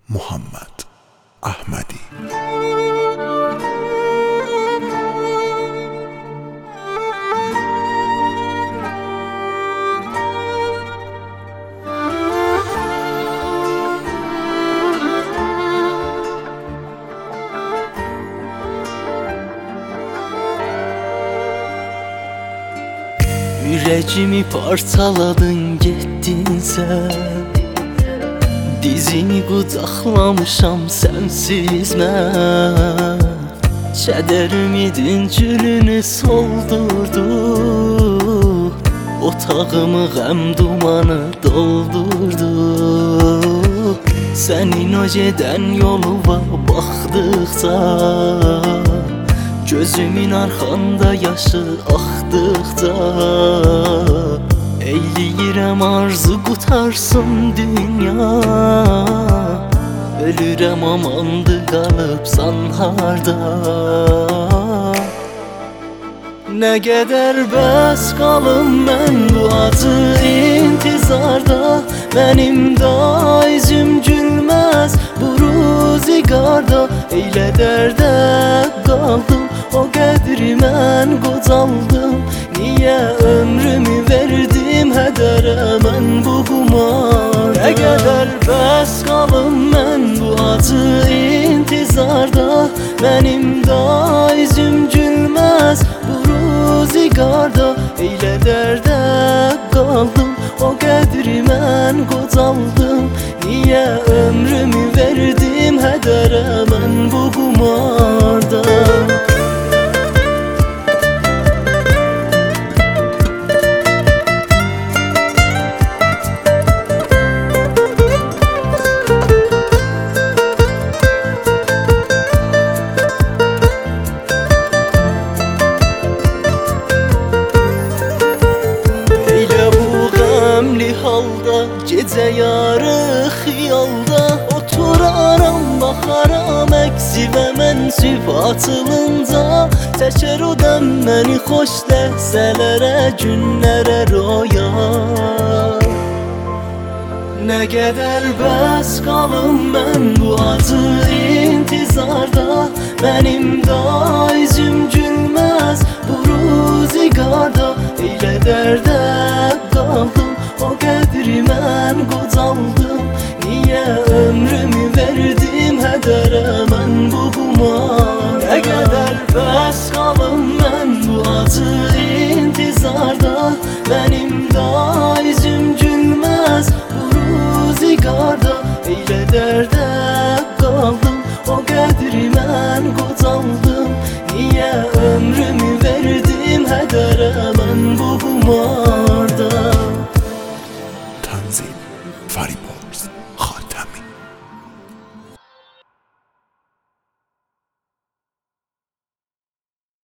Muhammed Ahmadi. Yüreğimi parçaladın gittin sen. Dizini qucaqlamışam sensiz mən. Kədərimidin gülünü soldurdu, otağımı qəm dumanı doldurdu. Sənin o gedən yoluma baxdıqca, gözümün arxanda yaşı axdıqca, eyləyirəm arzu qutarsın dünya. Ölürəm amandı qalıbsan harda. Nə qədər bəs qalım mən bu acı intizarda. Mənim də üzüm gülməz bu ruzigarda. Eylə dərdə qaldım, o qədri mən qocaldım. Niyə ömrümü verdim hədərə mən bu qumar. Nə qədər bəs qalım mən bu acı intizarda. Mənim də üzüm gülməz bu ruzigarda. Eylə dərdə qaldım, o qədri mən qocaldım. Niyə ömrümü verdim hədərə mən bu qumarda. Halda, gecə yarı xiyalda oturaram, baxaram əksi və mən sıfatılınca. Çəkər o dəm məni xoş ləhzələrə, günlərə roya. Nə qədər bəs qalım mən bu acı intizarda. Mənim də üzüm gülməz bu ruzigarda. Eylə dərdə qaldım, o qədri mən qocaldım. Niyə ömrümü verdim hədərə mən bu qumar. Nə qədər bəs qalım mən bu acı intizarda. Mənim də üzüm gülməz bu ruzigarda. Eylə dərdə qaldım, o qədri mən qocaldım. Niyə ömrümü verdim hədərə mən bu qumar.